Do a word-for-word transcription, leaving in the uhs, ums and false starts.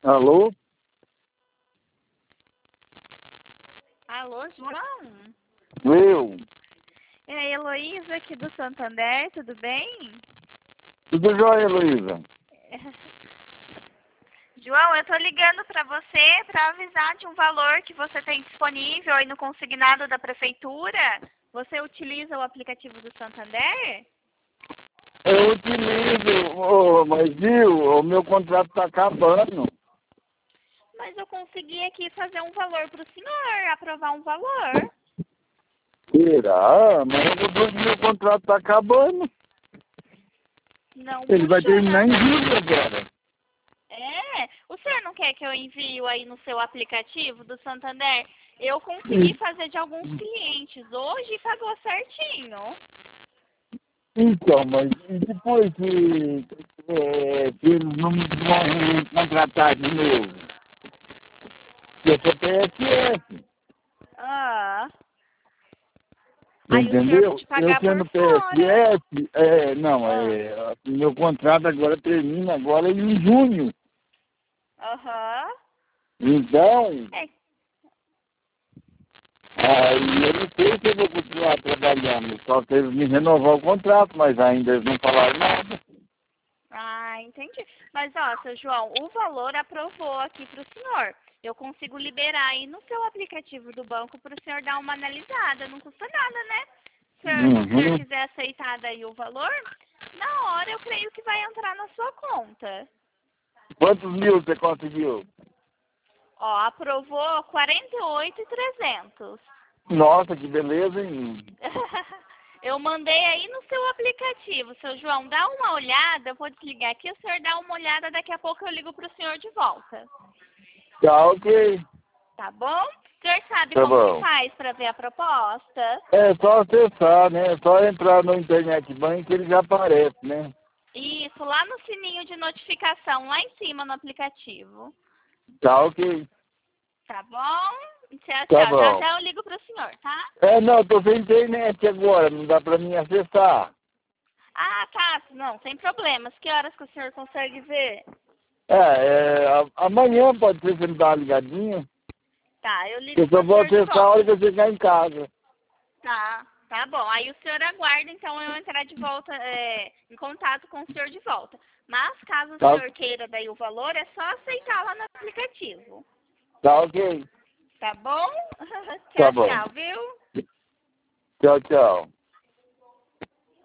Alô? Alô, João? Eu? É a Heloísa aqui do Santander, tudo bem? Tudo jóia, Heloísa? João, eu tô ligando para você para avisar de um valor que você tem disponível aí no consignado da prefeitura. Você utiliza o aplicativo do Santander? Eu utilizo, oh, mas viu, o meu contrato está acabando. Mas eu consegui aqui fazer um valor para o senhor, aprovar um valor. Será? Mas o meu contrato está acabando. Não Ele vai puxou terminar em nada. julho agora. É? O senhor não quer que eu envie aí no seu aplicativo do Santander? Eu consegui fazer de alguns clientes hoje e pagou certinho. Então, mas e depois que, é, que eles não vão contratar de novo? Eu sou P S S, Ah. Aí o senhor entendeu? pode Eu pagar por sendo fora. P S S, é, não, Ah. é, meu contrato agora termina agora em junho. Aham. Então, É. aí eu não sei se eu vou continuar trabalhando, só que eles me renovar o contrato, mas ainda eles não falaram nada. Ah, entendi. Mas, ó, seu João, o valor aprovou aqui para o senhor. Eu consigo liberar aí no seu aplicativo do banco para o senhor dar uma analisada. Não custa nada, né? Se o senhor, se o senhor Uhum. quiser aceitar daí o valor, na hora eu creio que vai entrar na sua conta. Quantos mil você conseguiu? Ó, aprovou quarenta e oito mil e trezentos. Nossa, que beleza, hein? Eu mandei aí no seu aplicativo, seu João, dá uma olhada, eu vou desligar aqui, o senhor dá uma olhada, daqui a pouco eu ligo para o senhor de volta. Tá ok. Tá bom? O senhor sabe Tá como que bom. faz para ver a proposta? É só acessar, né? É só entrar no Internet Bank que ele já aparece, né? Isso, lá no sininho de notificação, lá em cima no aplicativo. Tá ok. Tá bom? Tchau, Tá tchau. Já bom. já eu ligo para o senhor, tá? É, não, tô sem internet agora, não dá pra mim acessar. Ah, tá. Não, sem problemas. Que horas que o senhor consegue ver? É, é a- amanhã pode ser que você me dá uma ligadinha. Tá, eu ligo Eu só para o vou senhor de acessar a hora que volta. eu chegar em casa. Tá, tá bom. Aí o senhor aguarda, então, eu entrar de volta, é, em contato com o senhor de volta. Mas, caso o Tá, senhor queira daí o valor, é só aceitar lá no aplicativo. tá ok. Tá bom? Tá Tchau, bom. tchau, viu? Tchau, tchau.